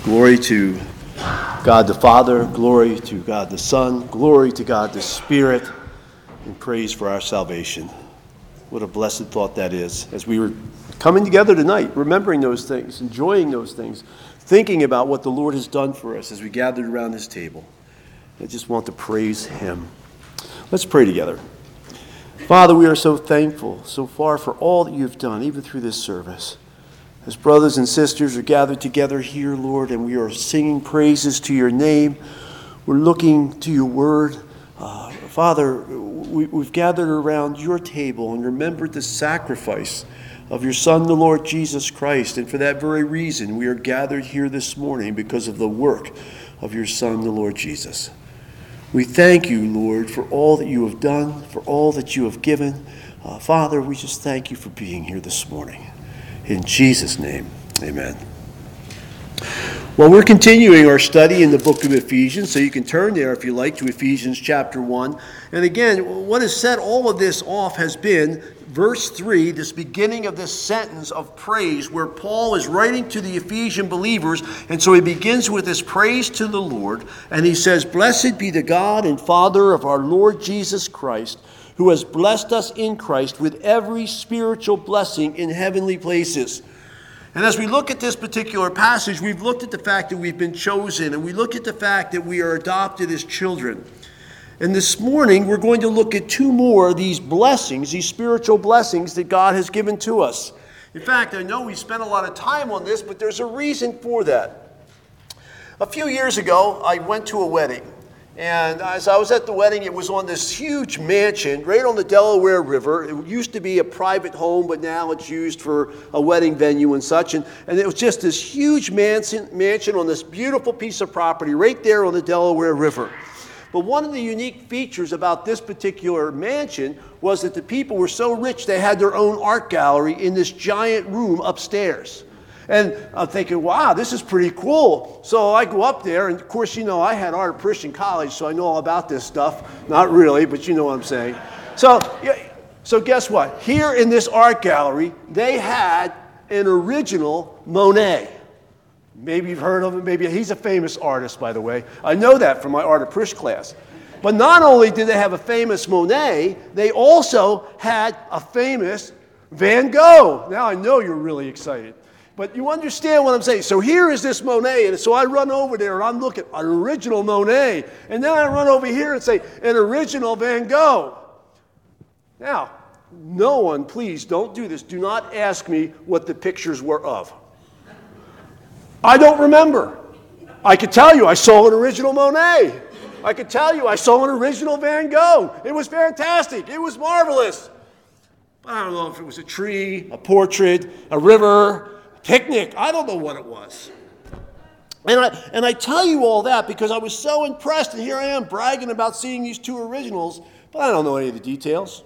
Glory to God the Father, glory to God the Son, glory to God the Spirit, and praise for our salvation. What a blessed thought that is. As we were coming together tonight, remembering those things, enjoying those things, thinking about what the Lord has done for us as we gathered around this table. I just want to praise Him. Let's pray together. Father, we are so thankful so far for all that you've done, even through this service. As brothers and sisters are gathered together here, Lord, and we are singing praises to your name, we're looking to your word. Father, we've gathered around your table and remembered the sacrifice of your Son, the Lord Jesus Christ. And for that very reason, we are gathered here this morning because of the work of your Son, the Lord Jesus. We thank you, Lord, for all that you have done, for all that you have given. Father, we just thank you for being here this morning. In Jesus' name, amen. Well, we're continuing our study in the book of Ephesians, so you can turn there if you like to Ephesians chapter 1. And again, what has set all of this off has been verse 3, this beginning of this sentence of praise where Paul is writing to the Ephesian believers. And so he begins with this praise to the Lord, and he says, "Blessed be the God and Father of our Lord Jesus Christ, who has blessed us in Christ with every spiritual blessing in heavenly places." And as we look at this particular passage, we've looked at the fact that we've been chosen, and we look at the fact that we are adopted as children. And this morning, we're going to look at two more of these blessings, these spiritual blessings that God has given to us. In fact, I know we spent a lot of time on this, but there's a reason for that. A few years ago, I went to a wedding. And as I was at the wedding, it was on this huge mansion right on the Delaware River. It used to be a private home, but now it's used for a wedding venue and such. And it was just this huge mansion on this beautiful piece of property right there on the Delaware River. But one of the unique features about this particular mansion was that the people were so rich they had their own art gallery in this giant room upstairs. And I'm thinking, wow, this is pretty cool. So I go up there, and of course, you know, I had art at Christian College, so I know all about this stuff. Not really, but you know what I'm saying. So guess what? Here in this art gallery, they had an original Monet. Maybe you've heard of him. Maybe he's a famous artist, by the way. I know that from my art at Prish class. But not only did they have a famous Monet, they also had a famous Van Gogh. Now I know you're really excited. But you understand what I'm saying. So here is this Monet, and so I run over there, and I'm looking at an original Monet. And then I run over here and say, an original Van Gogh. Now, no one, please don't do this. Do not ask me what the pictures were of. I don't remember. I could tell you I saw an original Monet. I could tell you I saw an original Van Gogh. It was fantastic. It was marvelous. But I don't know if it was a tree, a portrait, a river, picnic. I don't know what it was. And I tell you all that because I was so impressed, and here I am bragging about seeing these two originals, but I don't know any of the details.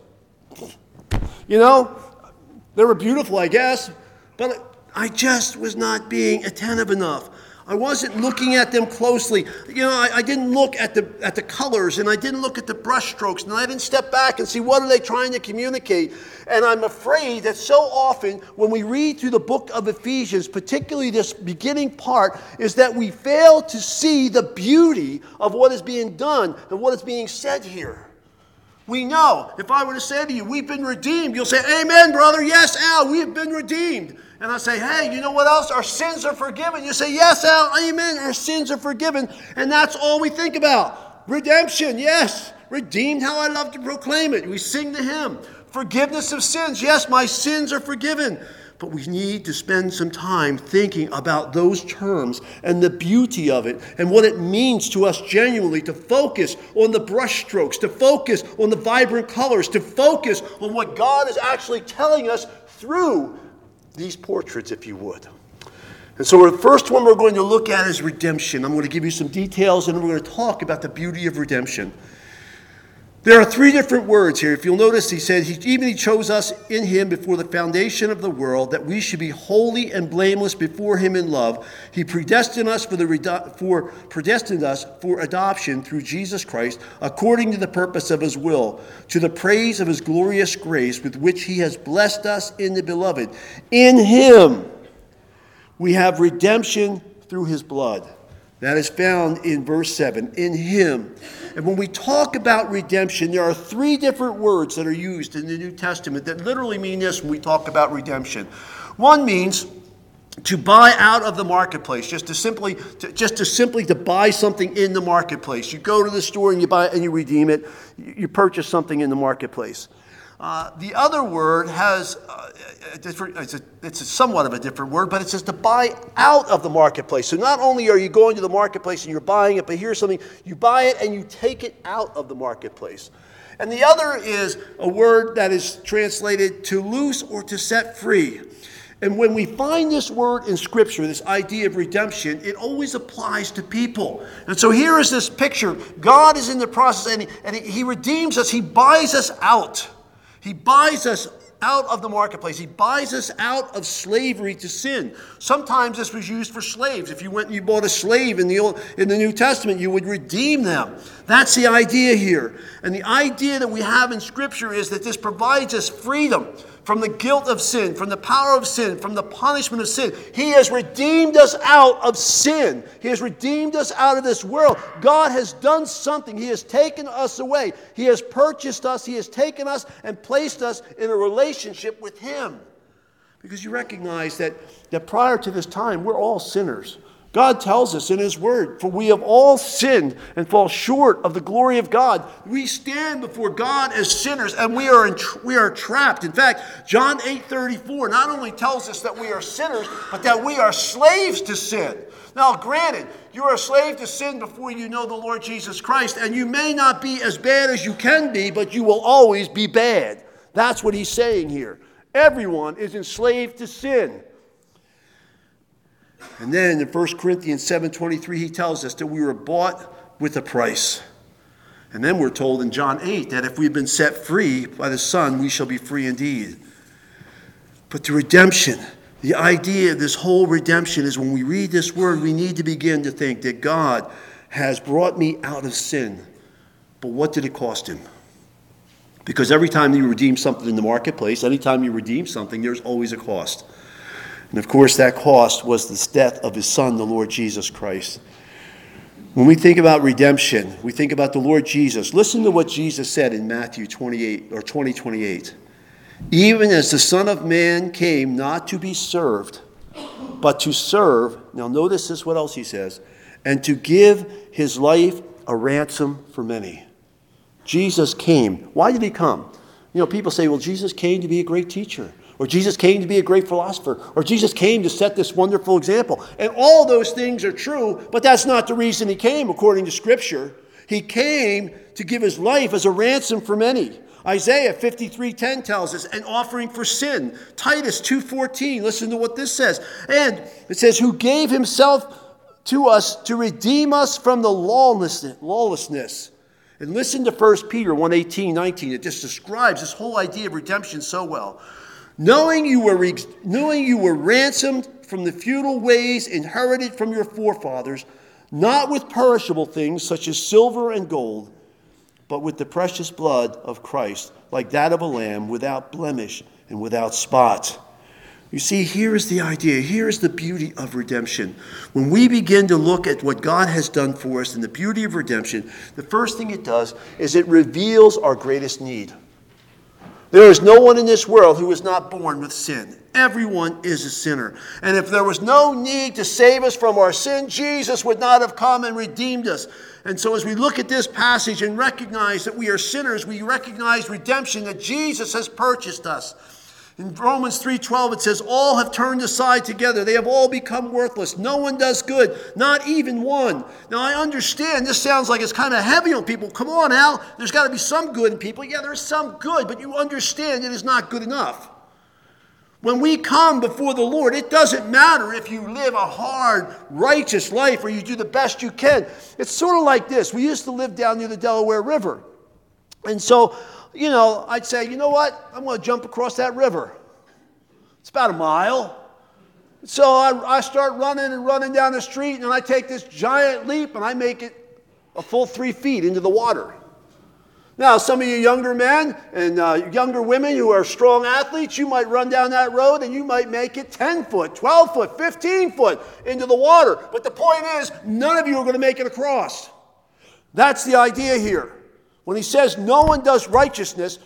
You know, they were beautiful, I guess, but I just was not being attentive enough. I wasn't looking at them closely. You know, I didn't look at the colors, and I didn't look at the brush strokes, and I didn't step back and see what are they trying to communicate. And I'm afraid that so often when we read through the book of Ephesians, particularly this beginning part, is that we fail to see the beauty of what is being done and what is being said here. We know, if I were to say to you, we've been redeemed, you'll say, amen, brother, yes, Al, we have been redeemed. And I say, hey, you know what else? Our sins are forgiven. You say, yes, Al, amen, our sins are forgiven. And that's all we think about. Redemption, yes. Redeemed, how I love to proclaim it. We sing the hymn. Forgiveness of sins, yes, my sins are forgiven. But we need to spend some time thinking about those terms and the beauty of it and what it means to us genuinely to focus on the brushstrokes, to focus on the vibrant colors, to focus on what God is actually telling us through these portraits, if you would. And so the first one we're going to look at is redemption. I'm going to give you some details, and we're going to talk about the beauty of redemption. There are three different words here. If you'll notice, he said, he chose us in him before the foundation of the world, that we should be holy and blameless before him in love. He predestined us for adoption through Jesus Christ, according to the purpose of his will, to the praise of his glorious grace, with which he has blessed us in the beloved. In him we have redemption through his blood. That is found in verse 7, in him. And when we talk about redemption, there are 3 different words that are used in the New Testament that literally mean this when we talk about redemption. One means to buy out of the marketplace, just to simply to buy something in the marketplace. You go to the store and you buy it and you redeem it. You purchase something in the marketplace. The other word has it's somewhat of a different word, but it says to buy out of the marketplace. So not only are you going to the marketplace and you're buying it, but here's something, you buy it and you take it out of the marketplace. And the other is a word that is translated to loose or to set free. And when we find this word in Scripture, this idea of redemption, it always applies to people. And so here is this picture. God is in the process, and he redeems us. He buys us out. He buys us out of the marketplace. He buys us out of slavery to sin. Sometimes this was used for slaves. If you went and you bought a slave in the New Testament, you would redeem them. That's the idea here. And the idea that we have in Scripture is that this provides us freedom from the guilt of sin, from the power of sin, from the punishment of sin. He has redeemed us out of sin. He has redeemed us out of this world. God has done something. He has taken us away. He has purchased us. He has taken us and placed us in a relationship with Him. Because you recognize that prior to this time, we're all sinners. God tells us in His Word, for we have all sinned and fall short of the glory of God. We stand before God as sinners, and we are trapped. In fact, John 8:34 not only tells us that we are sinners, but that we are slaves to sin. Now, granted, you are a slave to sin before you know the Lord Jesus Christ, and you may not be as bad as you can be, but you will always be bad. That's what He's saying here. Everyone is enslaved to sin. And then in 1 Corinthians 7:23, he tells us that we were bought with a price. And then we're told in John 8 that if we've been set free by the Son, we shall be free indeed. But the redemption, the idea of this whole redemption is when we read this word, we need to begin to think that God has brought me out of sin. But what did it cost Him? Because every time you redeem something in the marketplace, anytime you redeem something, there's always a cost. And of course, that cost was the death of His Son, the Lord Jesus Christ. When we think about redemption, we think about the Lord Jesus. Listen to what Jesus said in Matthew 20:28. Even as the Son of Man came not to be served, but to serve. Now notice this, what else He says. And to give His life a ransom for many. Jesus came. Why did He come? You know, people say, well, Jesus came to be a great teacher. Or Jesus came to be a great philosopher. Or Jesus came to set this wonderful example. And all those things are true, but that's not the reason He came, according to Scripture. He came to give His life as a ransom for many. Isaiah 53:10 tells us, an offering for sin. Titus 2:14, listen to what this says. And it says, who gave Himself to us to redeem us from the lawlessness. And listen to 1 Peter 1:18-19. It just describes this whole idea of redemption so well. Knowing you were ransomed from the futile ways inherited from your forefathers, not with perishable things such as silver and gold, but with the precious blood of Christ, like that of a lamb, without blemish and without spot. You see, here is the idea. Here is the beauty of redemption. When we begin to look at what God has done for us and the beauty of redemption, the first thing it does is it reveals our greatest need. There is no one in this world who is not born with sin. Everyone is a sinner. And if there was no need to save us from our sin, Jesus would not have come and redeemed us. And so as we look at this passage and recognize that we are sinners, we recognize redemption, that Jesus has purchased us. In Romans 3:12 it says, all have turned aside together. They have all become worthless. No one does good, not even one. Now I understand this sounds like it's kind of heavy on people. Come on, Al, there's got to be some good in people. Yeah, there's some good, but you understand it is not good enough. When we come before the Lord, it doesn't matter if you live a hard, righteous life or you do the best you can. It's sort of like this. We used to live down near the Delaware River. And so, you know, I'd say, you know what? I'm going to jump across that river. It's about a mile. So I start running down the street, and I take this giant leap, and I make it a full 3 feet into the water. Now, some of you younger men and younger women who are strong athletes, you might run down that road and you might make it 10 foot, 12 foot, 15 foot into the water. But the point is, none of you are going to make it across. That's the idea here. When he says no one does righteousness,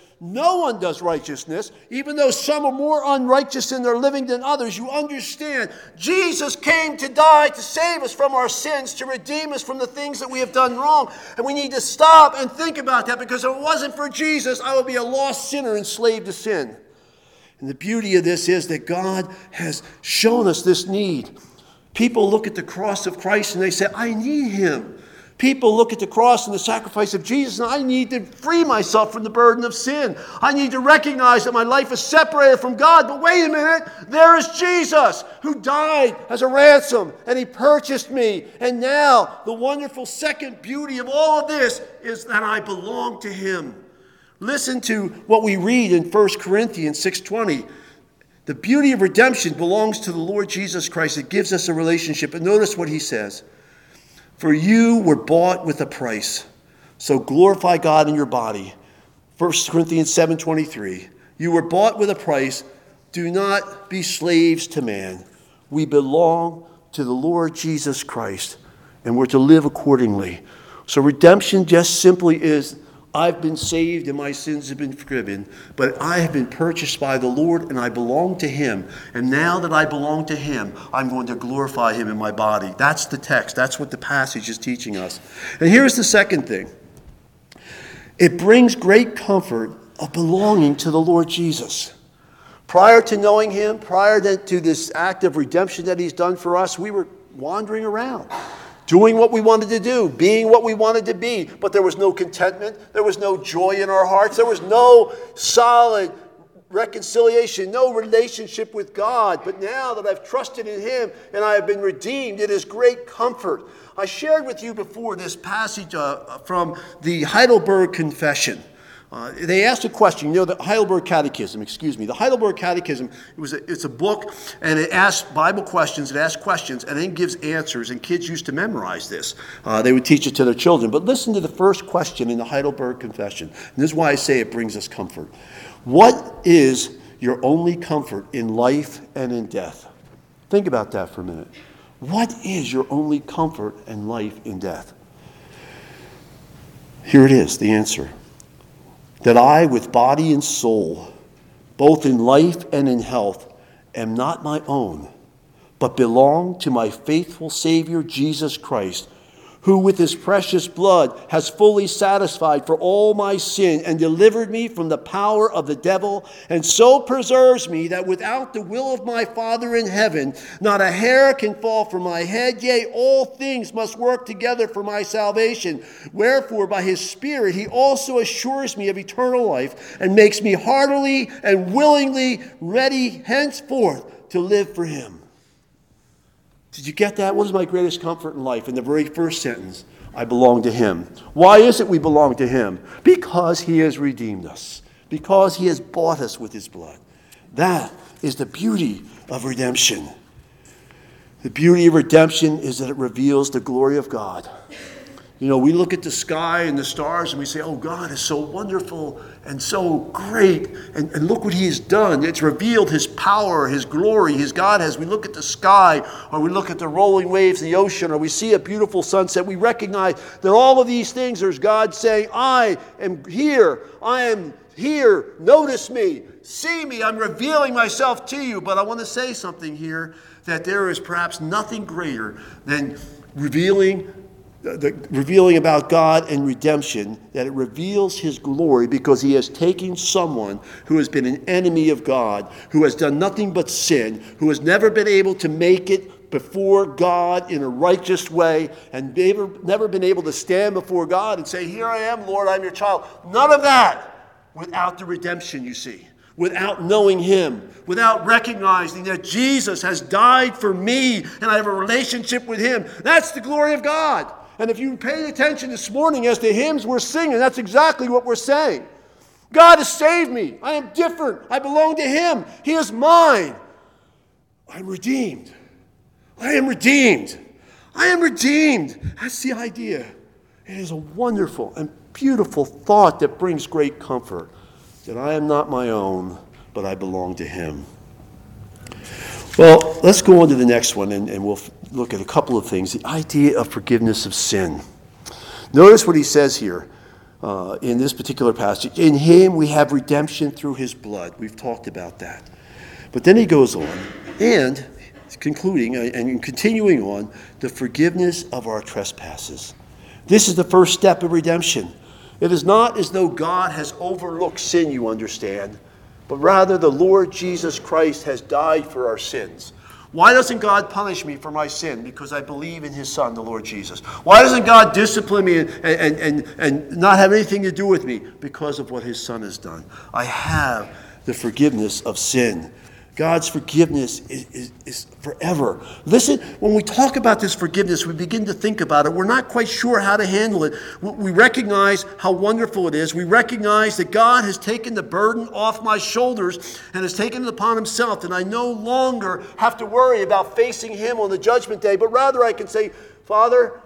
even though some are more unrighteous in their living than others, you understand Jesus came to die to save us from our sins, to redeem us from the things that we have done wrong. And we need to stop and think about that, because if it wasn't for Jesus, I would be a lost sinner enslaved to sin. And the beauty of this is that God has shown us this need. People look at the cross of Christ and they say, I need him. People look at the cross and the sacrifice of Jesus, and I need to free myself from the burden of sin. I need to recognize that my life is separated from God. But wait a minute, there is Jesus who died as a ransom, and he purchased me. And now the wonderful second beauty of all of this is that I belong to him. Listen to what we read in 1 Corinthians 6:20. The beauty of redemption belongs to the Lord Jesus Christ. It gives us a relationship. And notice what he says. For you were bought with a price, so glorify God in your body. 1 Corinthians 7:23. You were bought with a price. Do not be slaves to man. We belong to the Lord Jesus Christ, and we're to live accordingly. So redemption just simply is, I've been saved and my sins have been forgiven, but I have been purchased by the Lord and I belong to him. And now that I belong to him, I'm going to glorify him in my body. That's the text. That's what the passage is teaching us. And here's the second thing. It brings great comfort of belonging to the Lord Jesus. Prior to knowing him, prior to this act of redemption that he's done for us, we were wandering around, doing what we wanted to do, being what we wanted to be. But there was no contentment. There was no joy in our hearts. There was no solid reconciliation, no relationship with God. But now that I've trusted in him and I have been redeemed, it is great comfort. I shared with you before this passage from the Heidelberg Confession. They asked a question, the Heidelberg Catechism, The Heidelberg Catechism, it's a book, and it asks Bible questions, it asks questions, and then gives answers, and kids used to memorize this. They would teach it to their children. But listen to the first question in the Heidelberg Confession, and this is why I say it brings us comfort. What is your only comfort in life and in death? Think about that for a minute. What is your only comfort in life and death? Here it is, the answer. That I, with body and soul, both in life and in health, am not my own, but belong to my faithful Savior, Jesus Christ, who with his precious blood has fully satisfied for all my sin and delivered me from the power of the devil, and so preserves me that without the will of my Father in heaven, not a hair can fall from my head, yea, all things must work together for my salvation. Wherefore, by his Spirit, he also assures me of eternal life and makes me heartily and willingly ready henceforth to live for him. Did you get that? What is my greatest comfort in life? In the very first sentence, I belong to him. Why is it we belong to him? Because he has redeemed us. Because he has bought us with his blood. That is the beauty of redemption. The beauty of redemption is that it reveals the glory of God. We look at the sky and the stars and we say, oh, God is so wonderful and so great. And look what he has done. It's revealed his power, his glory, his God. As we look at the sky or we look at the rolling waves of the ocean or we see a beautiful sunset, we recognize that all of these things, there's God saying, I am here. I am here. Notice me. See me. I'm revealing myself to you. But I want to say something here, that there is perhaps nothing greater than revealing about God and redemption, that it reveals his glory, because he has taken someone who has been an enemy of God, who has done nothing but sin, who has never been able to make it before God in a righteous way, and never been able to stand before God and say, here I am, Lord, I'm your child. None of that without the redemption, you see. Without knowing him, without recognizing that Jesus has died for me and I have a relationship with him. That's the glory of God. And if you paid attention this morning as the hymns we're singing, that's exactly what we're saying. God has saved me. I am different. I belong to him. He is mine. I'm redeemed. I am redeemed. I am redeemed. That's the idea. It is a wonderful and beautiful thought that brings great comfort, that I am not my own, but I belong to him. Well, let's go on to the next one, and we'll look at a couple of things. The idea of forgiveness of sin. Notice what he says here in this particular passage. In him we have redemption through his blood. We've talked about that. But then he goes on, and concluding and continuing on, the forgiveness of our trespasses. This is the first step of redemption. It is not as though God has overlooked sin, you understand, but rather the Lord Jesus Christ has died for our sins. Why doesn't God punish me for my sin? Because I believe in his Son, the Lord Jesus. Why doesn't God discipline me and not have anything to do with me? Because of what his Son has done. I have the forgiveness of sin. God's forgiveness is forever. Listen, when we talk about this forgiveness, we begin to think about it. We're not quite sure how to handle it. We recognize how wonderful it is. We recognize that God has taken the burden off my shoulders and has taken it upon himself. And I no longer have to worry about facing him on the judgment day, but rather I can say, Father,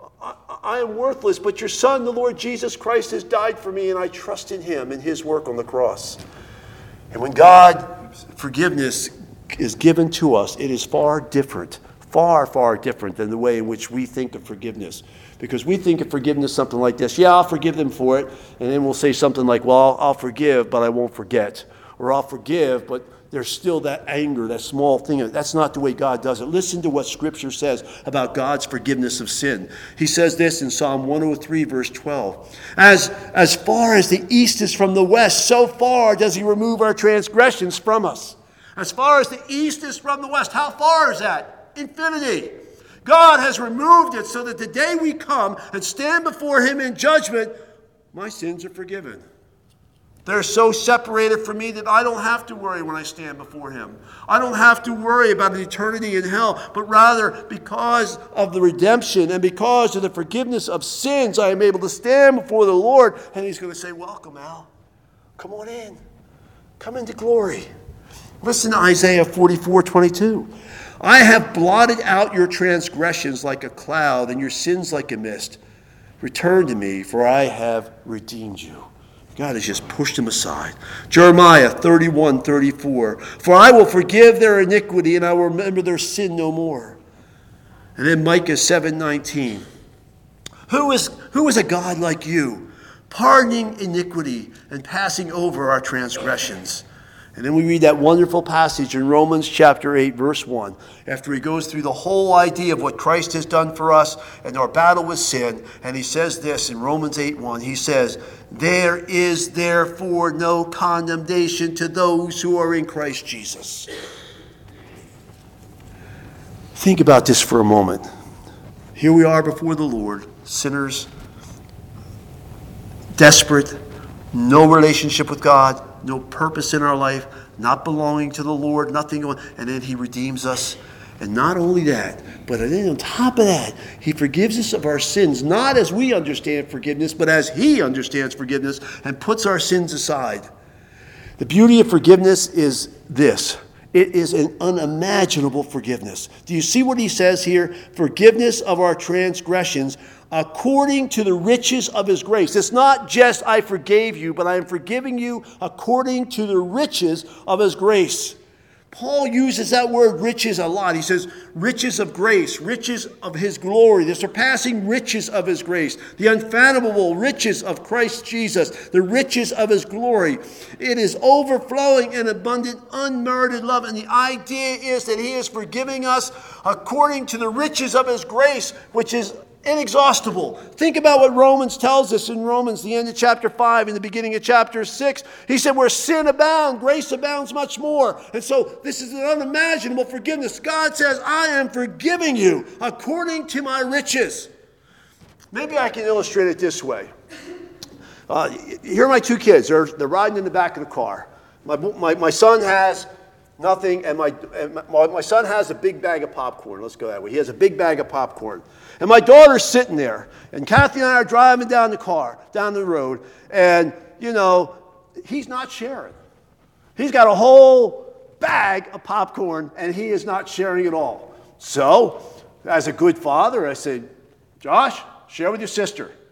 I am worthless, but your Son, the Lord Jesus Christ, has died for me, and I trust in him and his work on the cross. And when God's forgiveness is given to us, it is far different, far different than the way in which we think of forgiveness. Because we think of forgiveness something like this. Yeah, I'll forgive them for it. And then we'll say something like, well, I'll forgive, but I won't forget. Or I'll forgive, but there's still that anger, that small thing. That's not the way God does it. Listen to what Scripture says about God's forgiveness of sin. He says this in Psalm 103, verse 12. As far as the east is from the west, so far does he remove our transgressions from us. As far as the east is from the west, how far is that? Infinity. God has removed it so that the day we come and stand before him in judgment, my sins are forgiven. They're so separated from me that I don't have to worry when I stand before him. I don't have to worry about an eternity in hell, but rather because of the redemption and because of the forgiveness of sins, I am able to stand before the Lord, and he's going to say, welcome, Al. Come on in. Come into glory. Listen to Isaiah 44:22. I have blotted out your transgressions like a cloud and your sins like a mist. Return to me, for I have redeemed you. God has just pushed him aside. Jeremiah 31:34. For I will forgive their iniquity and I will remember their sin no more. And then Micah 7:19. Who is a God like you, pardoning iniquity and passing over our transgressions? And then we read that wonderful passage in Romans chapter 8, verse 1, after he goes through the whole idea of what Christ has done for us and our battle with sin. And he says this in Romans 8:1. He says, there is therefore no condemnation to those who are in Christ Jesus. Think about this for a moment. Here we are before the Lord, sinners, desperate, no relationship with God, no purpose in our life, not belonging to the Lord, nothing going, and then he redeems us. And not only that, but then on top of that, he forgives us of our sins, not as we understand forgiveness, but as he understands forgiveness and puts our sins aside. The beauty of forgiveness is this. It is an unimaginable forgiveness. Do you see what he says here? Forgiveness of our transgressions according to the riches of his grace. It's not just I forgave you, but I am forgiving you according to the riches of his grace. Paul uses that word riches a lot. He says riches of grace, riches of his glory, the surpassing riches of his grace, the unfathomable riches of Christ Jesus, the riches of his glory. It is overflowing and abundant, unmerited love. And the idea is that he is forgiving us according to the riches of his grace, which is inexhaustible. Think about what Romans tells us in Romans, the end of chapter 5 and the beginning of chapter 6. He said, where sin abounds, grace abounds much more. And so this is an unimaginable forgiveness. God says, I am forgiving you according to my riches. Maybe I can illustrate it this way. Here are my two kids. They're riding in the back of the car. My son has nothing, and my son has a big bag of popcorn. Let's go that way. He has a big bag of popcorn. And my daughter's sitting there, and Kathy and I are driving down the road, and, he's not sharing. He's got a whole bag of popcorn, and he is not sharing at all. So, as a good father, I said, Josh, share with your sister.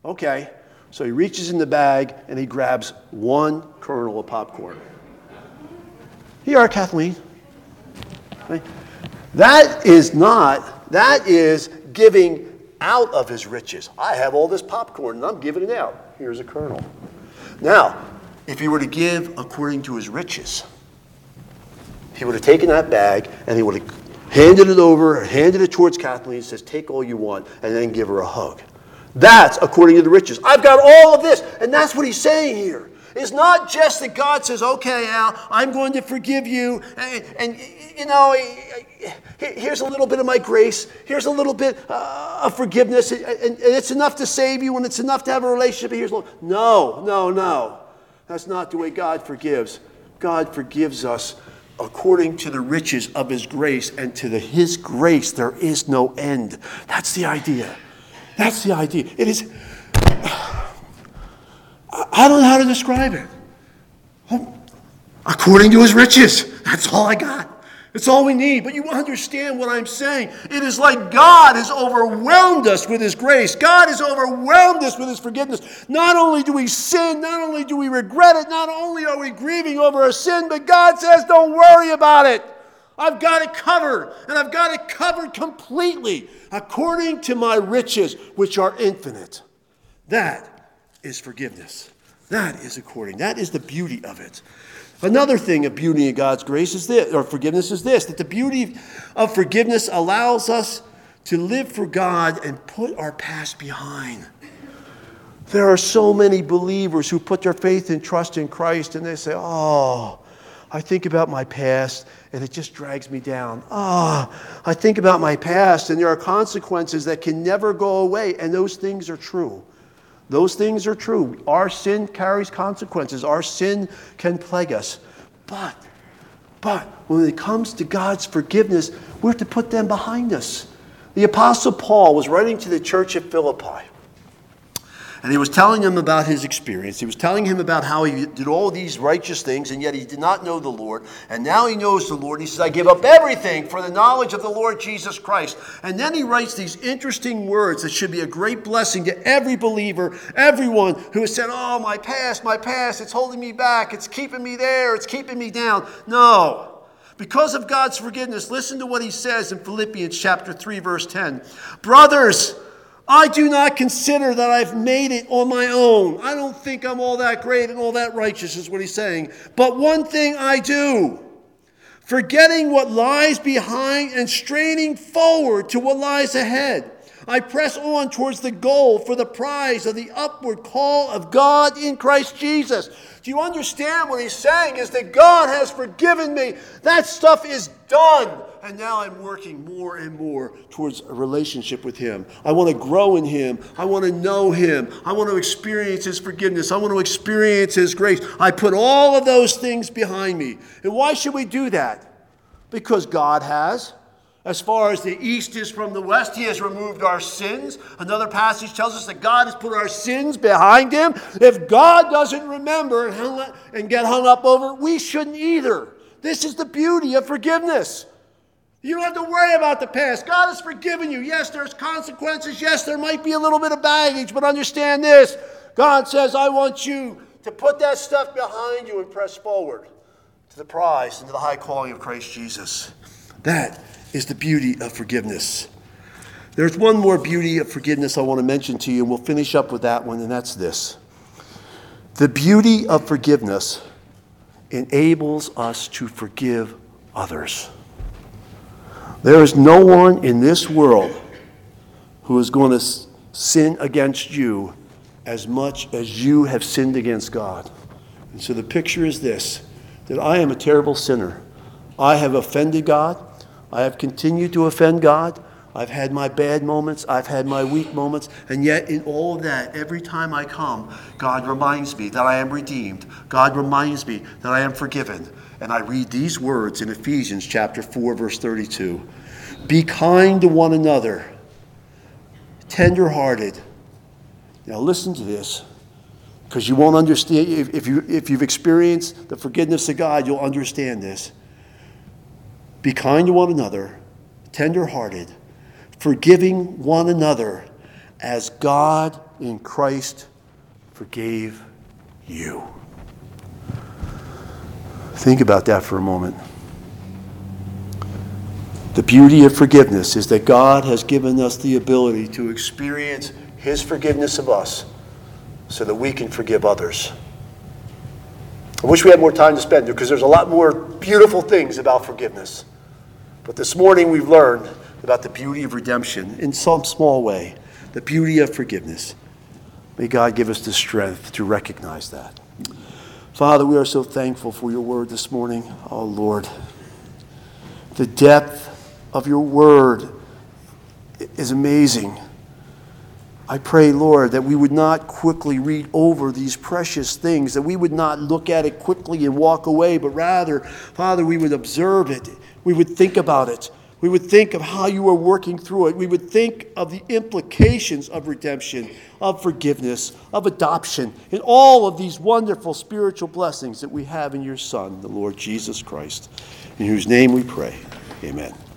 Okay. So he reaches in the bag and he grabs one kernel of popcorn. Here you are, Kathleen. Right? That is giving out of his riches. I have all this popcorn and I'm giving it out. Here's a kernel. Now, if he were to give according to his riches, he would have taken that bag and he would have handed it over, handed it towards Kathleen and says, take all you want, and then give her a hug. That's according to the riches. I've got all of this. And that's what he's saying here. It's not just that God says, okay, Al, I'm going to forgive you. And you know, here's a little bit of my grace. Here's a little bit of forgiveness. And it's enough to save you and it's enough to have a relationship. Here's a little. No. That's not the way God forgives. God forgives us according to the riches of his grace. And to his grace, there is no end. That's the idea. That's the idea. It is, I don't know how to describe it. According to his riches. That's all I got. It's all we need. But you understand what I'm saying. It is like God has overwhelmed us with his grace. God has overwhelmed us with his forgiveness. Not only do we sin, not only do we regret it, not only are we grieving over our sin, but God says, don't worry about it. I've got it covered, and I've got it covered completely according to my riches, which are infinite. That is forgiveness. That is according. That is the beauty of it. Another thing of beauty in God's grace is this, or forgiveness is this, that the beauty of forgiveness allows us to live for God and put our past behind. There are so many believers who put their faith and trust in Christ, and they say, oh, I think about my past and it just drags me down. I think about my past and there are consequences that can never go away. And those things are true. Those things are true. Our sin carries consequences. Our sin can plague us. But when it comes to God's forgiveness, we have to put them behind us. The Apostle Paul was writing to the church at Philippi. And he was telling him about his experience. He was telling him about how he did all these righteous things, and yet he did not know the Lord. And now he knows the Lord. He says, I give up everything for the knowledge of the Lord Jesus Christ. And then he writes these interesting words that should be a great blessing to every believer, everyone who has said, oh, my past, it's holding me back. It's keeping me there. It's keeping me down. No. Because of God's forgiveness, listen to what he says in Philippians chapter 3, verse 10. Brothers, I do not consider that I've made it on my own. I don't think I'm all that great and all that righteous is what he's saying. But one thing I do, forgetting what lies behind and straining forward to what lies ahead, I press on towards the goal for the prize of the upward call of God in Christ Jesus. Do you understand what he's saying is that God has forgiven me. That stuff is done. And now I'm working more and more towards a relationship with him. I want to grow in him. I want to know him. I want to experience his forgiveness. I want to experience his grace. I put all of those things behind me. And why should we do that? Because God has. As far as the east is from the west, he has removed our sins. Another passage tells us that God has put our sins behind him. If God doesn't remember and get hung up over it, we shouldn't either. This is the beauty of forgiveness. You don't have to worry about the past. God has forgiven you. Yes, there's consequences. Yes, there might be a little bit of baggage, but understand this. God says, I want you to put that stuff behind you and press forward to the prize and to the high calling of Christ Jesus. That is the beauty of forgiveness. There's one more beauty of forgiveness I want to mention to you, and we'll finish up with that one, and that's this. The beauty of forgiveness enables us to forgive others. There is no one in this world who is going to sin against you as much as you have sinned against God. And so the picture is this, that I am a terrible sinner. I have offended God. I have continued to offend God. I've had my bad moments. I've had my weak moments. And yet in all of that, every time I come, God reminds me that I am redeemed. God reminds me that I am forgiven. And I read these words in Ephesians chapter 4, verse 32. Be kind to one another, tender-hearted. Now listen to this, because you won't understand. If you've experienced the forgiveness of God, you'll understand this. Be kind to one another, tender-hearted, forgiving one another, as God in Christ forgave you. Think about that for a moment. The beauty of forgiveness is that God has given us the ability to experience his forgiveness of us so that we can forgive others. I wish we had more time to spend because there's a lot more beautiful things about forgiveness. But this morning we've learned about the beauty of redemption in some small way, the beauty of forgiveness. May God give us the strength to recognize that. Father, we are so thankful for your word this morning. Oh, Lord, the depth of your word is amazing. I pray, Lord, that we would not quickly read over these precious things, that we would not look at it quickly and walk away, but rather, Father, we would observe it. We would think about it. We would think of how you are working through it. We would think of the implications of redemption, of forgiveness, of adoption, and all of these wonderful spiritual blessings that we have in your Son, the Lord Jesus Christ, in whose name we pray. Amen.